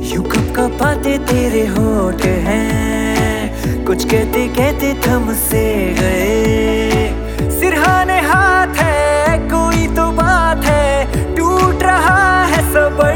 यूं कपकपाते तेरे होठ हैं, कुछ कहते कहते थम से गए। सिरहाने हाथ है, कोई तो बात है, टूट रहा है सबर।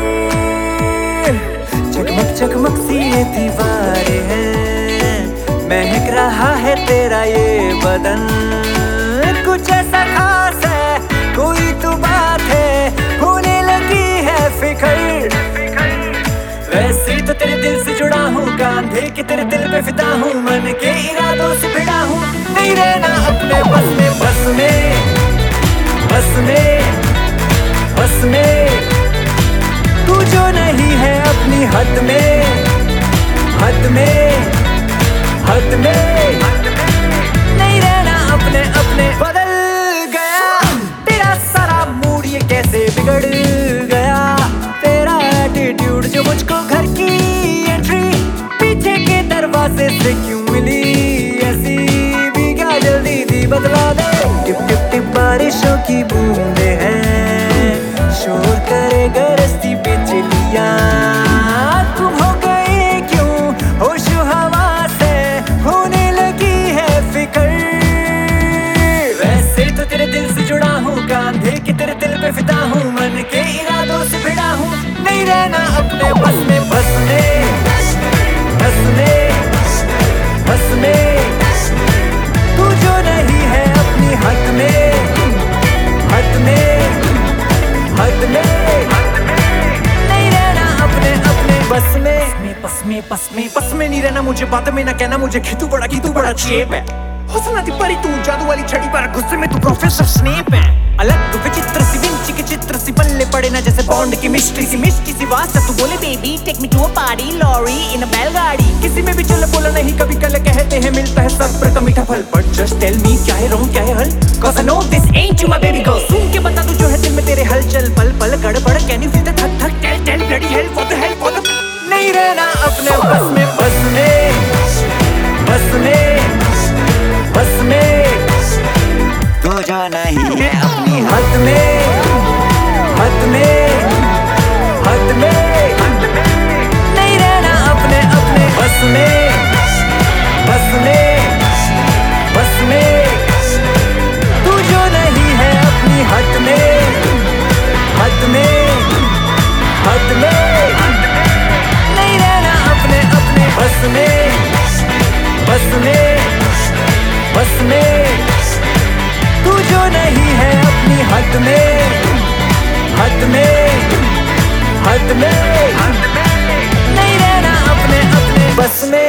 चकमक चकमक सी ये दीवारें हैं, महक रहा है तेरा ये बदन। कुछ ऐसा खास है, कोई तो बात है, होने लगी है फिक्र। वैसे तो तेरे दिल से जुड़ा हूँ, कांधे के तेरे दिल पे फिदा हूँ, मन के इरादों से भिड़ा हूँ। नहीं रहना अपने बस में, बस में, बस में, बस में। तू जो नहीं है अपनी हद में, हद में, हद में। नहीं रहना अपने अपने। बदल गया तेरा सारा मूड, ये कैसे बिगड़ गया तेरा एटीट्यूड। जो मुझको घर की एंट्री पीछे के दरवाजे से क्यों मिली ऐसी भी, क्या जल्दी दी बदला दे। टिप टिप टिप बारिशों की बूंदे हैं, शोर करे गरजती बिजलियां। तुम हो गए क्यों होश हवा से, होने लगी है फिक्र। वैसे तो तेरे दिल से जुड़ा हूँ, कांधे के तेरे दिल पे फिदा हूँ, मन के इरादों से भिड़ा हूँ। नहीं रहना अपने बस में, बस में, बस में, बस में। तू जो नहीं है अपनी हद में, हद में, हद में। नहीं रहना अपने अपने बस में, बस में, बस में, बस में नहीं रहना। मुझे बात में ना कहना, मुझे खीतू बड़ा चेप है। हुस्न दी परी तू जादू वाली छड़ी पर, गुस्से में तू प्रोफेसर स्नेप है। अलग विचित्र सी विंची के चित्र सी पल्ले पड़े ना, जैसे बॉन्ड की मिस्ट्री सी वास्ता। तू बोले baby take me to a party, lorry in a बैलगाड़ी। किसी में भी चल बोला नहीं कभी, कल कहते हैं मिलता है सब्र का मीठा फल। बट जस्ट टेल मी क्या है रॉन्ग क्या है हल, cause I know this ain't you my baby girl। सुन के बता तू जो है दिल में तेरे हलचल, पल पल गड़बड़। Can you feel the थक थक, टेल टेल bloody hell for the hell for the। नहीं रहना अपने बस में, बस में, बस में, बस में। तू जो नहीं है अपनी हद में, हद में, हद में। नहीं रहना अपने अपने बस में, बस में, बस में। तू जो नहीं है अपनी हद में, हद में, हद में। नहीं रहना अपने अपने बस में, बस में, बस में। तू जो नहीं है अपनी हद में, हद में, हद में। नहीं रहना अपने अपने बस में।